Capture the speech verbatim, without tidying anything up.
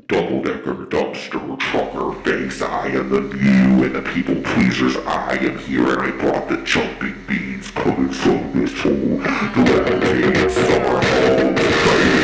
double-decker dumpster trucker face. I am the new and the people pleasers. I am here and I brought the jumping beans coming from this hole. The lemonade summer homes, baby.